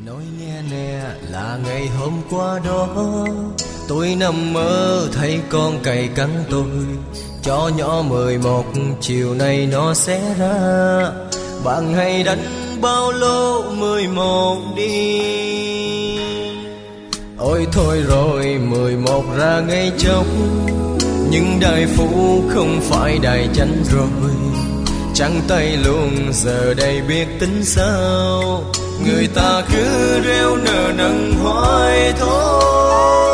Nói nghe nè, là ngày hôm qua đó tôi nằm mơ thấy con cày cắn tôi. Chó nhỏ 11 chiều nay nó xé ra. Bạn hay đánh bao lô 11 đi. Ôi thôi rồi 11 ra ngay chốc, nhưng đài phụ không phải đài tranh rồi. Trắng tay luôn giờ đây biết tính sao. Người ta cứ reo nở nần hoài thôi.